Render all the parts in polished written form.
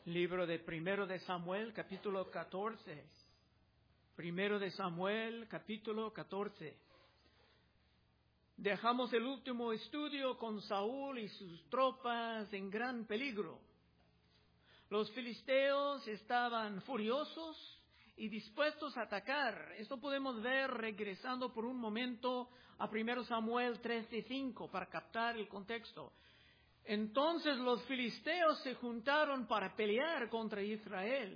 Libro de Primero de Samuel, capítulo 14. Primero de Samuel, capítulo 14. Dejamos el último estudio con Saúl y sus tropas en gran peligro. Los filisteos estaban furiosos y dispuestos a atacar. Esto podemos ver regresando por un momento a 1 Samuel 13:5 para captar el contexto. Entonces los filisteos se juntaron para pelear contra Israel.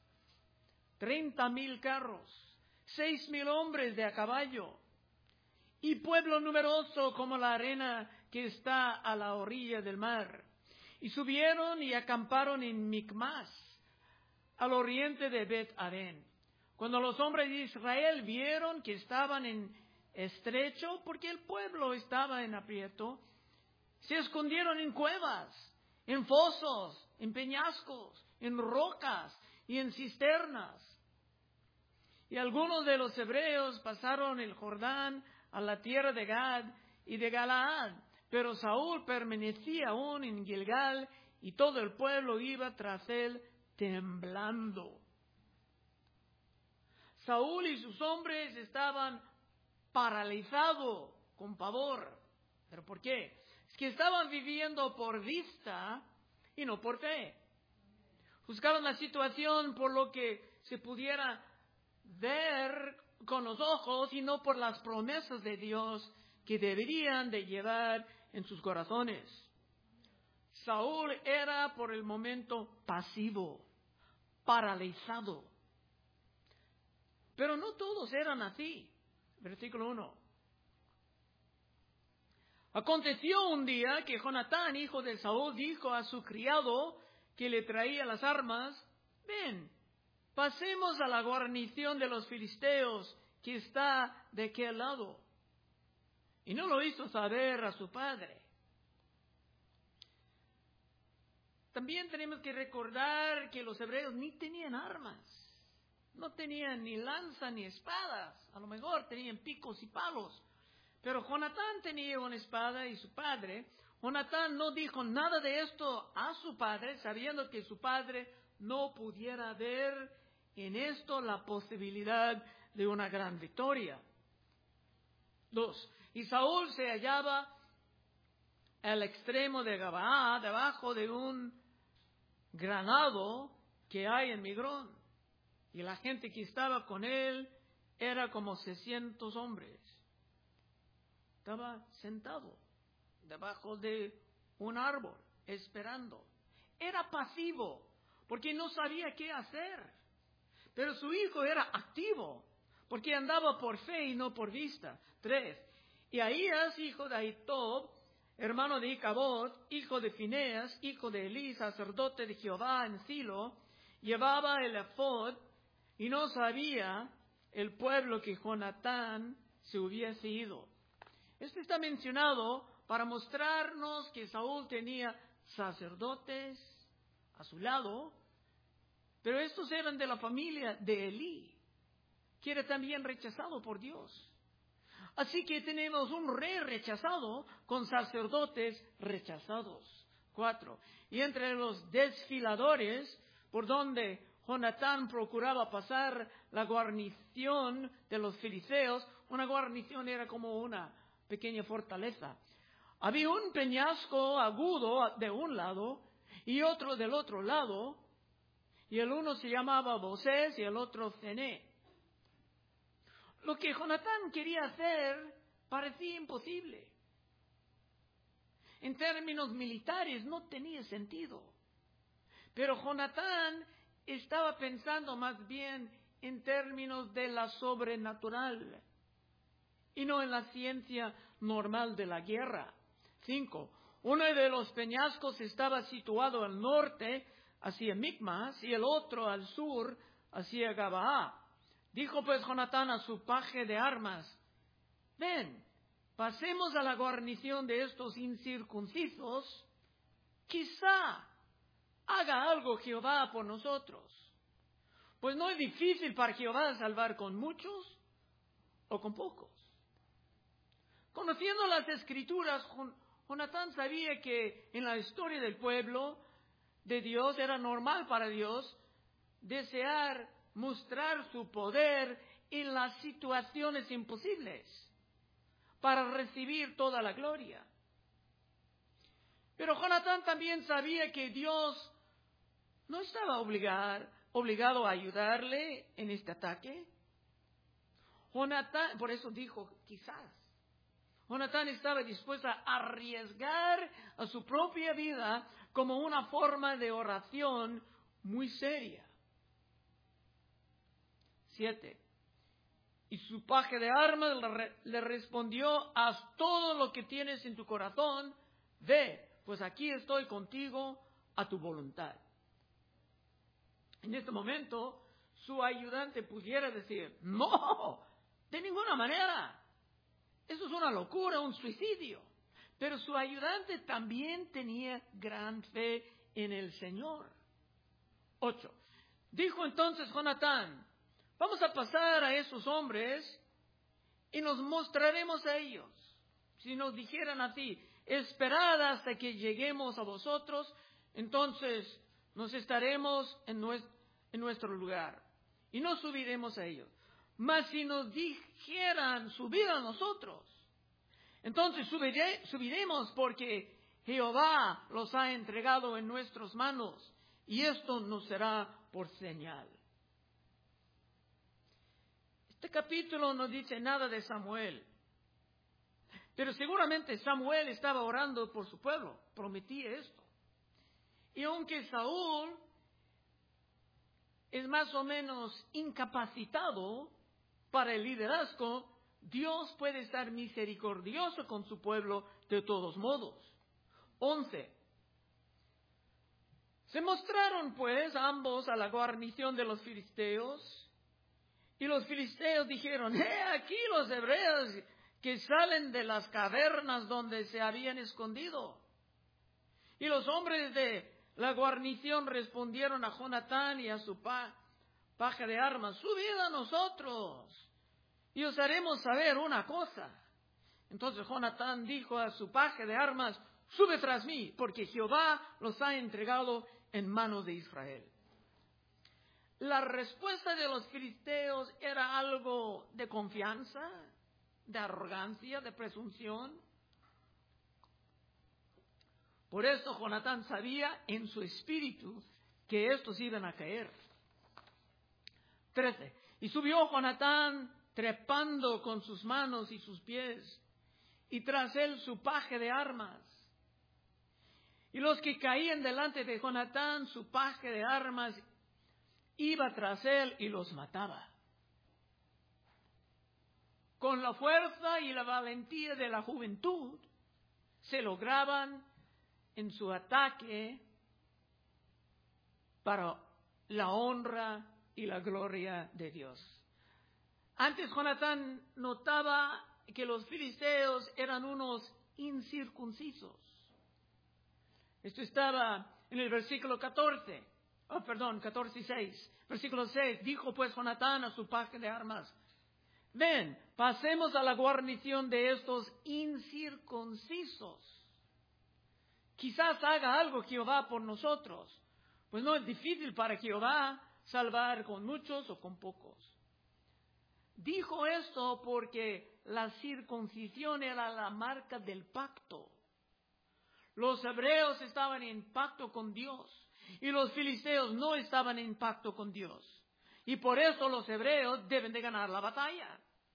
30,000 carros, 6,000 hombres de a caballo y pueblo numeroso como la arena que está a la orilla del mar. Y subieron y acamparon en Micmas, al oriente de Bet-Aven. Cuando los hombres de Israel vieron que estaban en estrecho, porque el pueblo estaba en aprieto, se escondieron en cuevas, en fosos, en peñascos, en rocas y en cisternas. Y algunos de los hebreos pasaron el Jordán a la tierra de Gad y de Galaad, pero Saúl permanecía aún en Gilgal y todo el pueblo iba tras él temblando. Saúl y sus hombres estaban paralizados con pavor. ¿Pero por qué? Es que estaban viviendo por vista y no por fe. Juzgaron la situación por lo que se pudiera ver con los ojos y no por las promesas de Dios que deberían de llevar en sus corazones. Saúl era por el momento pasivo, paralizado. Pero no todos eran así. Versículo 1. Aconteció un día que Jonatán, hijo de Saúl, dijo a su criado que le traía las armas: ven, pasemos a la guarnición de los filisteos que está de aquel lado. Y no lo hizo saber a su padre. También tenemos que recordar que los hebreos ni tenían armas. No tenían ni lanza ni espadas. A lo mejor tenían picos y palos. Pero Jonatán tenía una espada y su padre. Jonatán no dijo nada de esto a su padre, sabiendo que su padre no pudiera ver en esto la posibilidad de una gran victoria. 2. Y Saúl se hallaba al extremo de Gabaa, debajo de un granado que hay en Migrón. Y la gente que estaba con él era como 600 hombres. Estaba sentado debajo de un árbol, esperando. Era pasivo, porque no sabía qué hacer. Pero su hijo era activo, porque andaba por fe y no por vista. 3. Y Ahías, hijo de Ahitob, hermano de Icabod, hijo de Fineas, hijo de Elí, sacerdote de Jehová en Silo, llevaba el efod, y no sabía el pueblo que Jonatán se hubiese ido. Esto está mencionado para mostrarnos que Saúl tenía sacerdotes a su lado, pero estos eran de la familia de Elí, que era también rechazado por Dios. Así que tenemos un rey rechazado con sacerdotes rechazados. 4. Y entre los desfiladores por donde Jonatán procuraba pasar la guarnición de los filisteos, una guarnición era como una pequeña fortaleza. Había un peñasco agudo de un lado y otro del otro lado, y el uno se llamaba Bosés y el otro Cené. Lo que Jonatán quería hacer parecía imposible. En términos militares no tenía sentido. Pero Jonatán estaba pensando más bien en términos de la sobrenatural y no en la ciencia normal de la guerra. 5. Uno de los peñascos estaba situado al norte, hacia Micmas, y el otro al sur, hacia Gabaa. Dijo pues Jonatán a su paje de armas: ven, pasemos a la guarnición de estos incircuncisos, quizá haga algo Jehová por nosotros. Pues no es difícil para Jehová salvar con muchos o con pocos. Conociendo las Escrituras, Jonatán sabía que en la historia del pueblo de Dios, era normal para Dios desear mostrar su poder en las situaciones imposibles para recibir toda la gloria. Pero Jonatán también sabía que Dios no estaba obligado a ayudarle en este ataque. Jonatán, por eso dijo quizás. Jonatán estaba dispuesto a arriesgar a su propia vida como una forma de oración muy seria. 7. Y su paje de armas le respondió: haz todo lo que tienes en tu corazón, ve, pues aquí estoy contigo a tu voluntad. En este momento, su ayudante pudiera decir: no, de ninguna manera. Eso es una locura, un suicidio. Pero su ayudante también tenía gran fe en el Señor. 8. Dijo entonces Jonatán: vamos a pasar a esos hombres y nos mostraremos a ellos. Si nos dijeran así: esperad hasta que lleguemos a vosotros, entonces nos estaremos en nuestro lugar y no subiremos a ellos. Mas si nos dijeran: subid a nosotros, entonces subiremos, porque Jehová los ha entregado en nuestras manos, y esto nos será por señal. Este capítulo no dice nada de Samuel, pero seguramente Samuel estaba orando por su pueblo, prometía esto. Y aunque Saúl es más o menos incapacitado para el liderazgo, Dios puede estar misericordioso con su pueblo de todos modos. 11. Se mostraron pues ambos a la guarnición de los filisteos, y los filisteos dijeron: he aquí los hebreos que salen de las cavernas donde se habían escondido. Y los hombres de la guarnición respondieron a Jonatán y a su paje de armas: subid a nosotros y os haremos saber una cosa. Entonces Jonatán dijo a su paje de armas: sube tras mí, porque Jehová los ha entregado en manos de Israel. La respuesta de los filisteos era algo de confianza, de arrogancia, de presunción. Por eso Jonatán sabía en su espíritu que estos iban a caer. 13. Y subió Jonatán trepando con sus manos y sus pies, y tras él su paje de armas. Y los que caían delante de Jonatán, su paje de armas iba tras él y los mataba. Con la fuerza y la valentía de la juventud, se lograban en su ataque para la honra y la gloria de Dios. Antes Jonatán notaba que los filisteos eran unos incircuncisos. Esto estaba en el versículo 14 y 6. Versículo 6, dijo pues Jonatán a su paje de armas: ven, pasemos a la guarnición de estos incircuncisos. Quizás haga algo Jehová por nosotros, pues no es difícil para Jehová salvar con muchos o con pocos. Dijo esto porque la circuncisión era la marca del pacto. Los hebreos estaban en pacto con Dios y los filisteos no estaban en pacto con Dios. Y por eso los hebreos deben de ganar la batalla.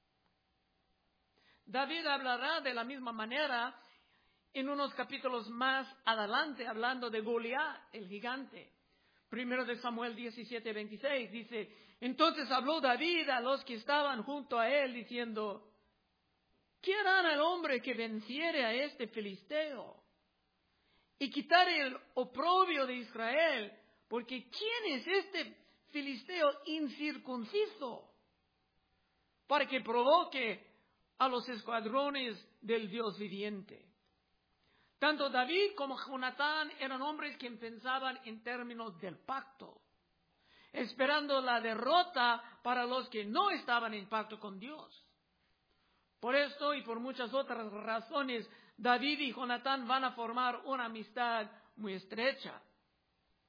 David hablará de la misma manera en unos capítulos más adelante, hablando de Goliat, el gigante. 1 de Samuel 17:26 dice: entonces habló David a los que estaban junto a él, diciendo: ¿qué harán al hombre que venciere a este filisteo y quitare el oprobio de Israel? Porque ¿quién es este filisteo incircunciso para que provoque a los escuadrones del Dios viviente? Tanto David como Jonatán eran hombres que pensaban en términos del pacto, esperando la derrota para los que no estaban en pacto con Dios. Por esto y por muchas otras razones, David y Jonatán van a formar una amistad muy estrecha.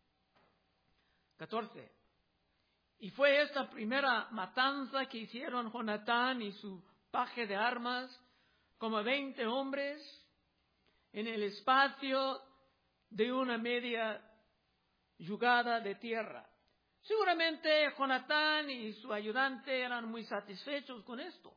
14. Y fue esta primera matanza que hicieron Jonatán y su paje de armas, como 20 hombres, en el espacio de una media yugada de tierra. Seguramente Jonatán y su ayudante eran muy satisfechos con esto.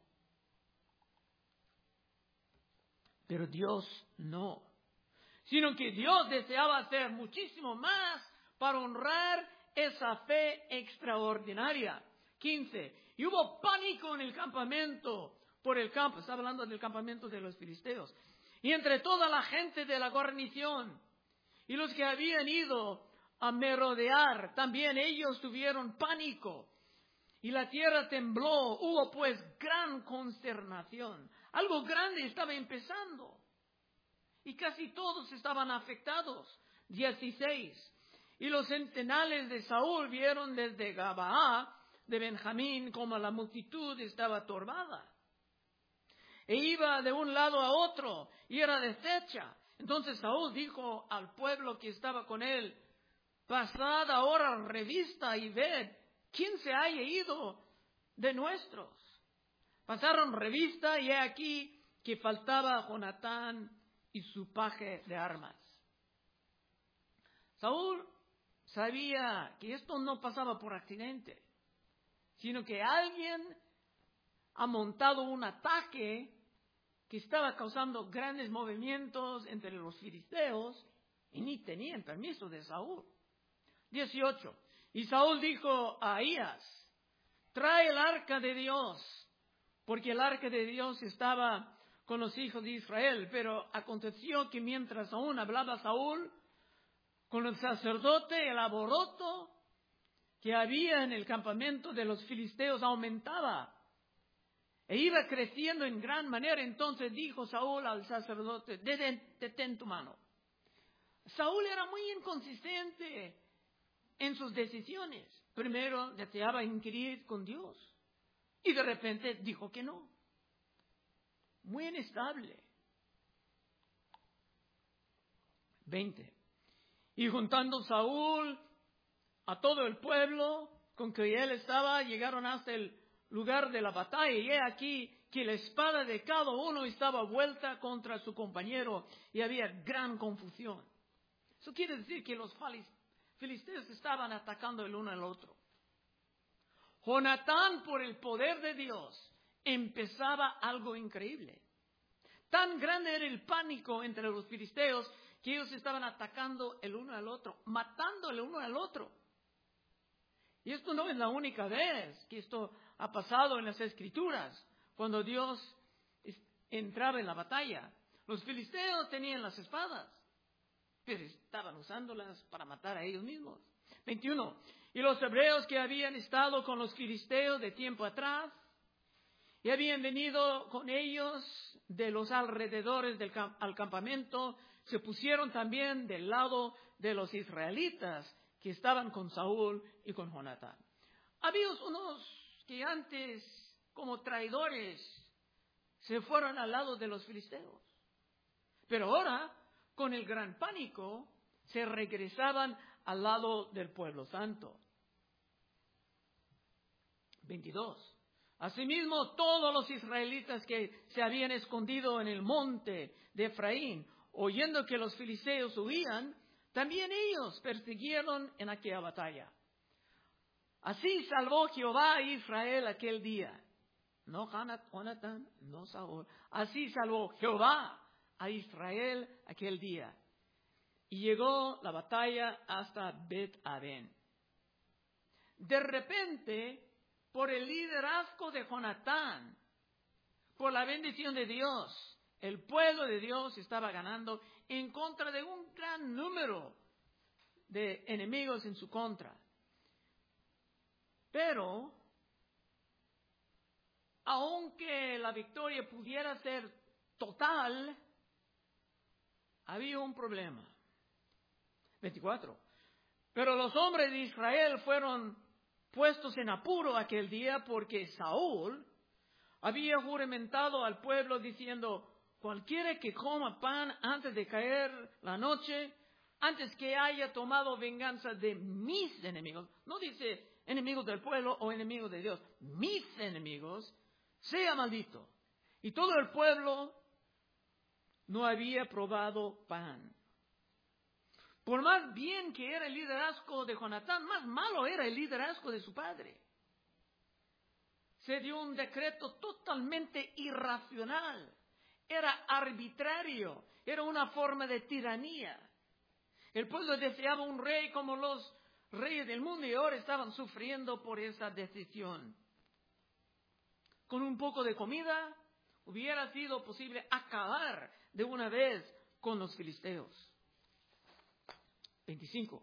Pero Dios no, sino que Dios deseaba hacer muchísimo más para honrar esa fe extraordinaria. 15. Y hubo pánico en el campamento, por el campo, está hablando del campamento de los filisteos, y entre toda la gente de la guarnición, y los que habían ido a merodear, también ellos tuvieron pánico, y la tierra tembló, hubo pues gran consternación. Algo grande estaba empezando, y casi todos estaban afectados. 16. Y los centenales de Saúl vieron desde Gabaa de Benjamín como la multitud estaba turbada, e iba de un lado a otro, y era deshecha. Entonces Saúl dijo al pueblo que estaba con él: pasad ahora revista y ved quién se haya ido de nuestros. Pasaron revista, y he aquí que faltaba Jonatán y su paje de armas. Saúl sabía que esto no pasaba por accidente, sino que alguien ha montado un ataque que estaba causando grandes movimientos entre los filisteos, y ni tenían permiso de Saúl. 18. Y Saúl dijo a Ahías: trae el arca de Dios, porque el arca de Dios estaba con los hijos de Israel. Pero aconteció que mientras aún hablaba Saúl con el sacerdote, el alboroto que había en el campamento de los filisteos aumentaba e iba creciendo en gran manera. Entonces dijo Saúl al sacerdote: detén tu mano. Saúl era muy inconsistente en sus decisiones. Primero deseaba inquirir con Dios, y de repente dijo que no. Muy inestable. 20. Y juntando Saúl a todo el pueblo con que él estaba, llegaron hasta el lugar de la batalla, y he aquí que la espada de cada uno estaba vuelta contra su compañero, y había gran confusión. Eso quiere decir que los filisteos estaban atacando el uno al otro. Jonatán, por el poder de Dios, empezaba algo increíble. Tan grande era el pánico entre los filisteos que ellos estaban atacando el uno al otro, matando el uno al otro. Y esto no es la única vez que esto ha pasado en las Escrituras, cuando Dios entraba en la batalla. Los filisteos tenían las espadas, pero estaban usándolas para matar a ellos mismos. 21. Y los hebreos que habían estado con los filisteos de tiempo atrás, y habían venido con ellos de los alrededores al campamento, se pusieron también del lado de los israelitas que estaban con Saúl y con Jonatán. Había unos que antes, como traidores, se fueron al lado de los filisteos, pero ahora, con el gran pánico, se regresaban al lado del pueblo santo. 22. Asimismo, todos los israelitas que se habían escondido en el monte de Efraín, oyendo que los filisteos huían, también ellos persiguieron en aquella batalla. Así salvó Jehová a Israel aquel día. No Jonatán, no Saúl. Así salvó Jehová a Israel aquel día. Y llegó la batalla hasta Bet-Aven. De repente, por el liderazgo de Jonatán, por la bendición de Dios, el pueblo de Dios estaba ganando en contra de un gran número de enemigos en su contra. Pero, aunque la victoria pudiera ser total, había un problema. 24. Pero los hombres de Israel fueron puestos en apuro aquel día, porque Saúl había juramentado al pueblo diciendo: cualquiera que coma pan antes de caer la noche, antes que haya tomado venganza de mis enemigos. No dice enemigos del pueblo o enemigos de Dios. Mis enemigos, sea maldito. Y todo el pueblo no había probado pan. Por más bien que era el liderazgo de Jonatán, más malo era el liderazgo de su padre. Se dio un decreto totalmente irracional. Era arbitrario. Era una forma de tiranía. El pueblo deseaba un rey como los reyes del mundo y ahora estaban sufriendo por esa decisión. Con un poco de comida hubiera sido posible acabar de una vez con los filisteos. 25.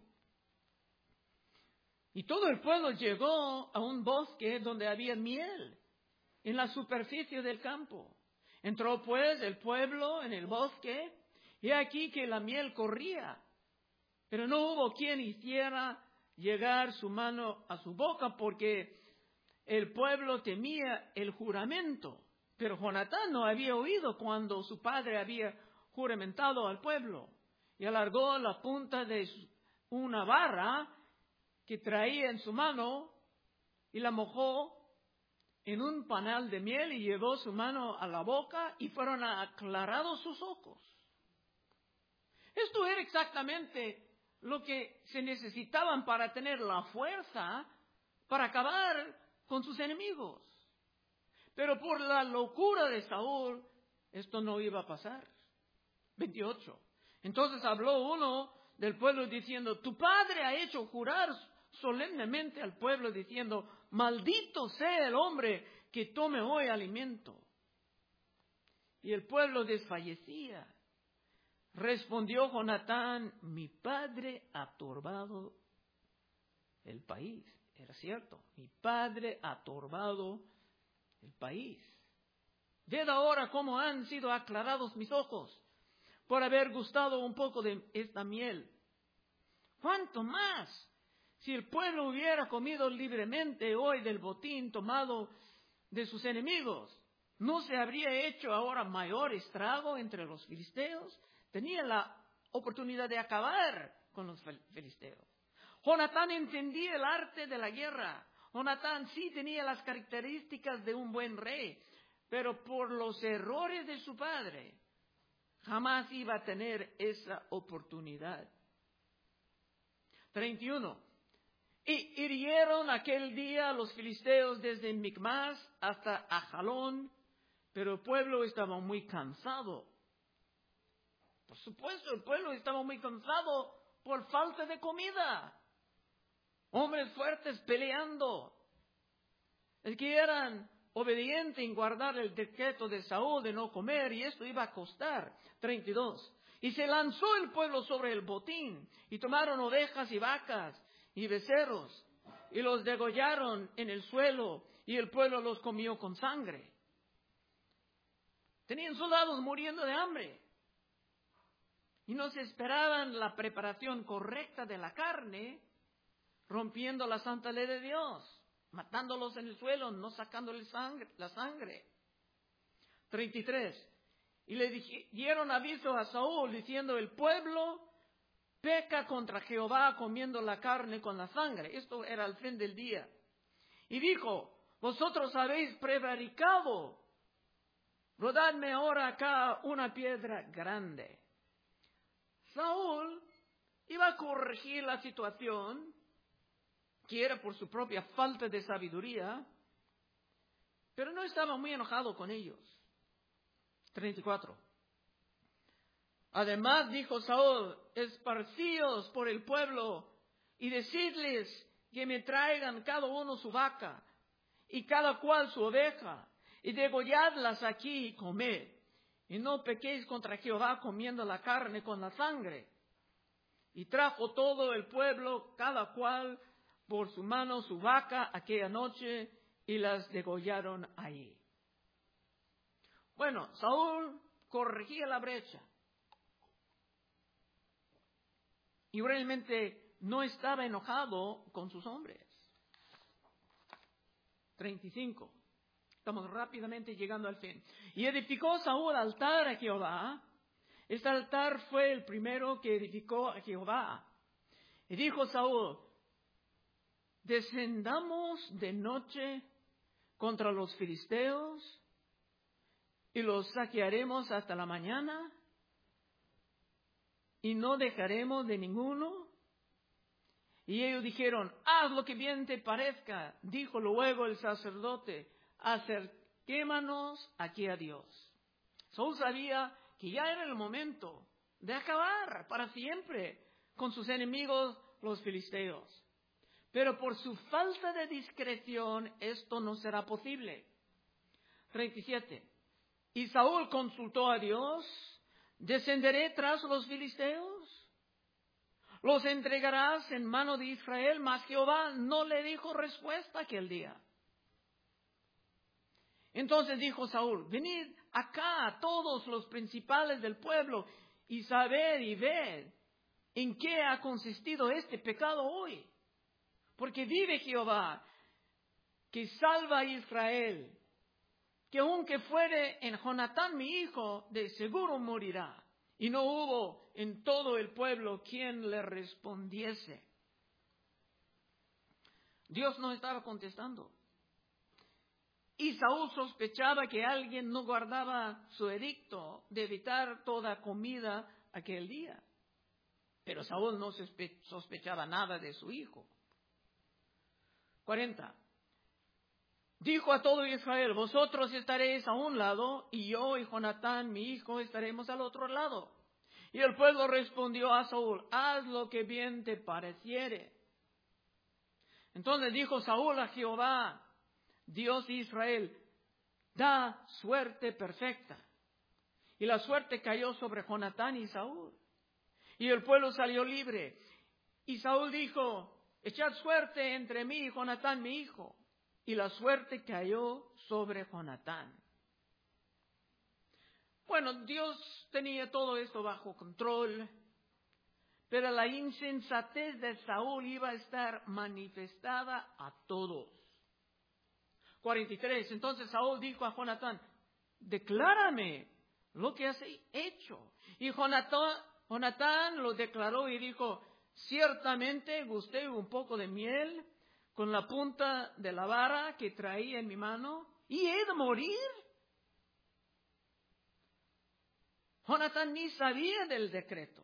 Y todo el pueblo llegó a un bosque donde había miel en la superficie del campo. Entró pues el pueblo en el bosque y aquí que la miel corría. Pero no hubo quien hiciera llegar su mano a su boca porque el pueblo temía el juramento. Pero Jonatán no había oído cuando su padre había juramentado al pueblo. Y alargó la punta de una barra que traía en su mano y la mojó en un panal de miel y llevó su mano a la boca y fueron aclarados sus ojos. Esto era exactamente lo que se necesitaban para tener la fuerza para acabar con sus enemigos. Pero por la locura de Saúl, esto no iba a pasar. 28. Entonces habló uno del pueblo diciendo, tu padre ha hecho jurar solemnemente al pueblo diciendo, maldito sea el hombre que tome hoy alimento. Y el pueblo desfallecía. Respondió Jonatán, mi padre ha turbado el país. Era cierto, mi padre ha turbado el país. Ved ahora cómo han sido aclarados mis ojos por haber gustado un poco de esta miel. ¿Cuánto más si el pueblo hubiera comido libremente hoy del botín tomado de sus enemigos? ¿No se habría hecho ahora mayor estrago entre los filisteos? Tenía la oportunidad de acabar con los filisteos. Jonatán entendía el arte de la guerra. Jonatán sí tenía las características de un buen rey, pero por los errores de su padre, jamás iba a tener esa oportunidad. 31. Y hirieron aquel día a los filisteos desde Micmas hasta Ajalón, pero el pueblo estaba muy cansado. Por supuesto, el pueblo estaba muy cansado por falta de comida. Hombres fuertes peleando. Es que eran obedientes en guardar el decreto de Saúl de no comer, y esto iba a costar. 32. Y se lanzó el pueblo sobre el botín, y tomaron ovejas y vacas y becerros, y los degollaron en el suelo, y el pueblo los comió con sangre. Tenían soldados muriendo de hambre. Y no se esperaban la preparación correcta de la carne, rompiendo la santa ley de Dios, matándolos en el suelo, no sacándoles la sangre. 33. Y le dieron aviso a Saúl diciendo, el pueblo peca contra Jehová comiendo la carne con la sangre. Esto era al fin del día. Y dijo, vosotros habéis prevaricado, rodadme ahora acá una piedra grande. Saúl iba a corregir la situación, que era por su propia falta de sabiduría, pero no estaba muy enojado con ellos. 34. Además dijo Saúl, esparcíos por el pueblo y decidles que me traigan cada uno su vaca y cada cual su oveja y degolladlas aquí y comed. Y no pequéis contra Jehová comiendo la carne con la sangre. Y trajo todo el pueblo, cada cual por su mano, su vaca aquella noche, y las degollaron ahí. Bueno, Saúl corregía la brecha. Y realmente no estaba enojado con sus hombres. 35. Estamos rápidamente llegando al fin. Y edificó Saúl altar a Jehová Este altar fue el primero que edificó a Jehová. Y dijo Saúl, descendamos de noche contra los filisteos y los saquearemos hasta la mañana y no dejaremos de ninguno. Y ellos dijeron, haz lo que bien te parezca. Dijo luego el sacerdote, acerquémonos aquí a Dios. Saúl sabía que ya era el momento de acabar para siempre con sus enemigos los filisteos. Pero por su falta de discreción esto no será posible. 37. Y Saúl consultó a Dios, ¿descenderé tras los filisteos? ¿Los entregarás en mano de Israel? Mas Jehová no le dijo respuesta aquel día. Entonces dijo Saúl, venid acá todos los principales del pueblo y sabed y ved en qué ha consistido este pecado hoy. Porque vive Jehová, que salva a Israel, que aunque fuere en Jonatán mi hijo, de seguro morirá. Y no hubo en todo el pueblo quien le respondiese. Dios no estaba contestando. Y Saúl sospechaba que alguien no guardaba su edicto de evitar toda comida aquel día. Pero Saúl no sospechaba nada de su hijo. 40. Dijo a todo Israel, vosotros estaréis a un lado, y yo y Jonatán, mi hijo, estaremos al otro lado. Y el pueblo respondió a Saúl, haz lo que bien te pareciere. Entonces dijo Saúl a Jehová, Dios de Israel, da suerte perfecta. Y la suerte cayó sobre Jonatán y Saúl. Y el pueblo salió libre. Y Saúl dijo, echad suerte entre mí y Jonatán mi hijo. Y la suerte cayó sobre Jonatán. Bueno, Dios tenía todo esto bajo control, pero la insensatez de Saúl iba a estar manifestada a todos. 43. Entonces Saúl dijo a Jonatán, declárame lo que has hecho. Y Jonatán lo declaró y dijo, ciertamente gusté un poco de miel con la punta de la vara que traía en mi mano, y he de morir. Jonatán ni sabía del decreto,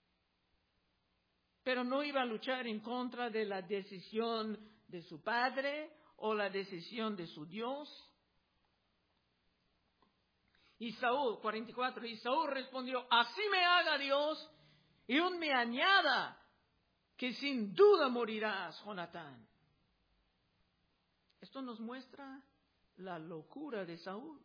pero no iba a luchar en contra de la decisión de su padre o la decisión de su Dios. Y Saúl, 44, y Saúl respondió, así me haga Dios y aún me añada que sin duda morirás, Jonatán. Esto nos muestra la locura de Saúl.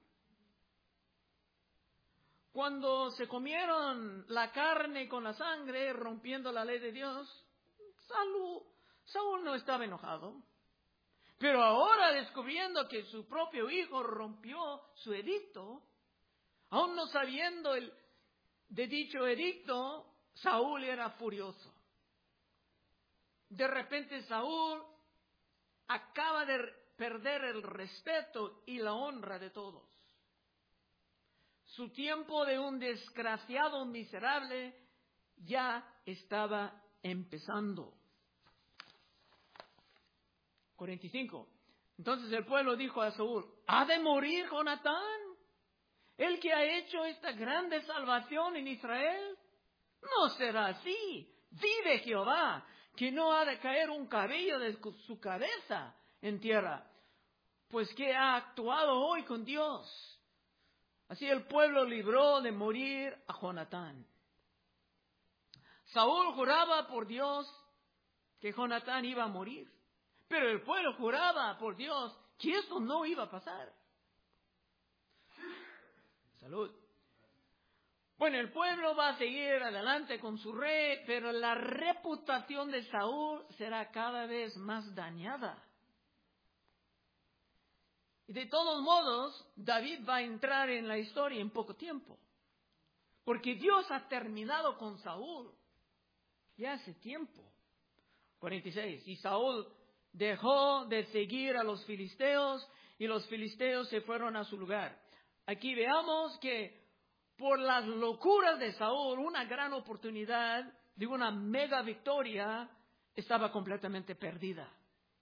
Cuando se comieron la carne con la sangre, rompiendo la ley de Dios, Saúl no estaba enojado. Pero ahora, descubriendo que su propio hijo rompió su edicto, aún no sabiendo de dicho edicto, Saúl era furioso. De repente Saúl acaba de perder el respeto y la honra de todos. Su tiempo de un desgraciado miserable ya estaba empezando. 45. Entonces el pueblo dijo a Saúl, ¿ha de morir Jonatán, el que ha hecho esta grande salvación en Israel? No será así. Vive Jehová, que no ha de caer un cabello de su cabeza en tierra, pues que ha actuado hoy con Dios. Así el pueblo libró de morir a Jonatán. Saúl juraba por Dios que Jonatán iba a morir, pero el pueblo juraba por Dios que eso no iba a pasar. Salud. Bueno, el pueblo va a seguir adelante con su rey, pero la reputación de Saúl será cada vez más dañada. Y de todos modos, David va a entrar en la historia en poco tiempo, porque Dios ha terminado con Saúl ya hace tiempo. 46. Y Saúl dejó de seguir a los filisteos y los filisteos se fueron a su lugar. Aquí veamos que por las locuras de Saúl, una gran oportunidad de una mega victoria estaba completamente perdida.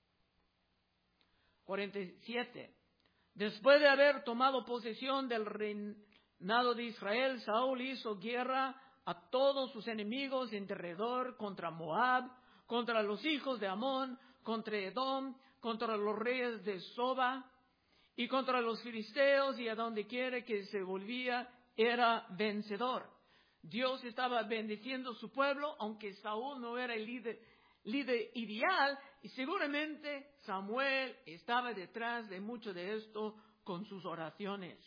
47. Después de haber tomado posesión del reinado de Israel, Saúl hizo guerra a todos sus enemigos en derredor, contra Moab, contra los hijos de Amón, contra Edom, contra los reyes de Soba y contra los filisteos, y a donde quiera que se volvía era vencedor. Dios estaba bendiciendo su pueblo, aunque Saúl no era el líder ideal, y seguramente Samuel estaba detrás de mucho de esto con sus oraciones.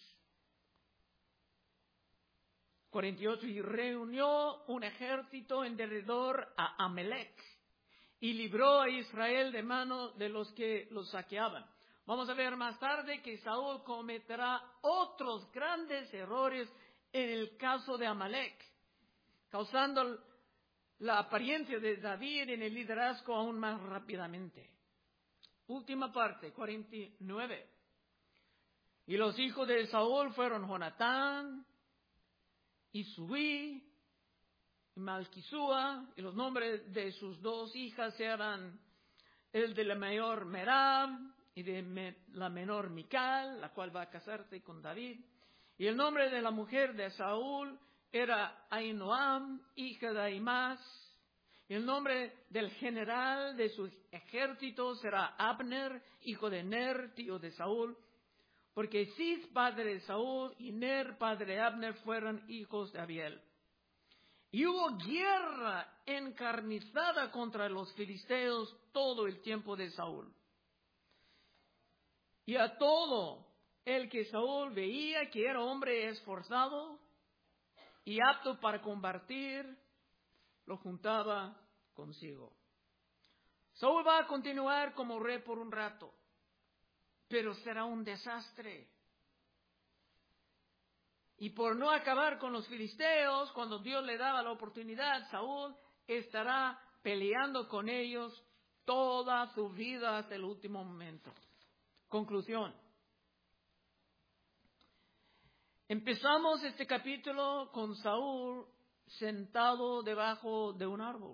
48. Y reunió un ejército en derredor a Amalec y libró a Israel de mano de los que los saqueaban. Vamos a ver más tarde que Saúl cometerá otros grandes errores en el caso de Amalec, causando la apariencia de David en el liderazgo aún más rápidamente. Última parte, 49. Y los hijos de Saúl fueron Jonatán, y Subí, y Malquisúa, y los nombres de sus dos hijas eran el de la mayor Merab y de la menor Mical, la cual va a casarse con David. Y el nombre de la mujer de Saúl era Ahinoam, hija de Ahimaaz. Y el nombre del general de su ejército será Abner, hijo de Ner, tío de Saúl. Porque Cis, padre de Saúl, y Ner, padre de Abner, fueron hijos de Abiel. Y hubo guerra encarnizada contra los filisteos todo el tiempo de Saúl. Y a todo el que Saúl veía que era hombre esforzado y apto para combatir, lo juntaba consigo. Saúl va a continuar como rey por un rato, pero será un desastre. Y por no acabar con los filisteos, cuando Dios le daba la oportunidad, Saúl estará peleando con ellos toda su vida hasta el último momento. Conclusión. Empezamos este capítulo con Saúl sentado debajo de un árbol,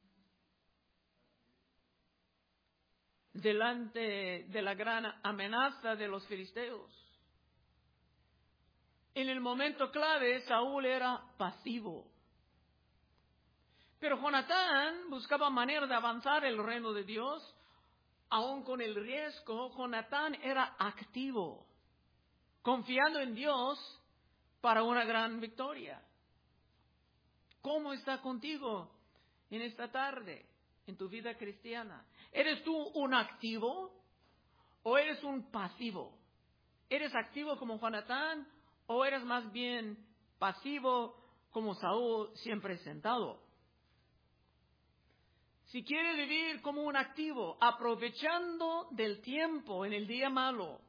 delante de la gran amenaza de los filisteos. En el momento clave, Saúl era pasivo. Pero Jonatán buscaba manera de avanzar el reino de Dios. Aún con el riesgo, Jonatán era activo, confiando en Dios para una gran victoria. ¿Cómo está contigo en esta tarde, en tu vida cristiana? ¿Eres tú un activo o eres un pasivo? ¿Eres activo como Jonatán o eres más bien pasivo como Saúl, siempre sentado? Si quieres vivir como un activo, aprovechando del tiempo en el día malo,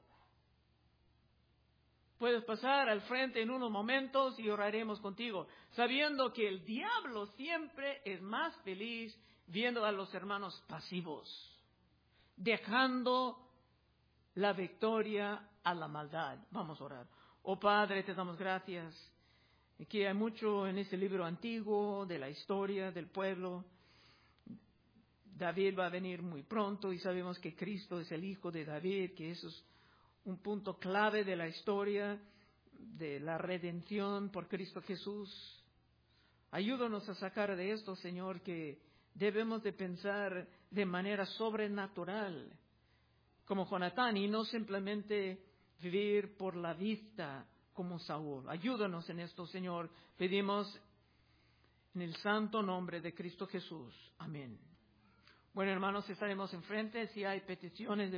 puedes pasar al frente en unos momentos y oraremos contigo, sabiendo que el diablo siempre es más feliz viendo a los hermanos pasivos, dejando la victoria a la maldad. Vamos a orar. Oh Padre, te damos gracias. Aquí hay mucho en ese libro antiguo de la historia del pueblo. David va a venir muy pronto y sabemos que Cristo es el hijo de David, que eso es un punto clave de la historia de la redención por Cristo Jesús. Ayúdanos a sacar de esto, Señor, que debemos de pensar de manera sobrenatural, como Jonatán, y no simplemente vivir por la vista como Saúl. Ayúdanos en esto, Señor. Pedimos en el santo nombre de Cristo Jesús. Amén. Bueno, hermanos, estaremos enfrente si hay peticiones de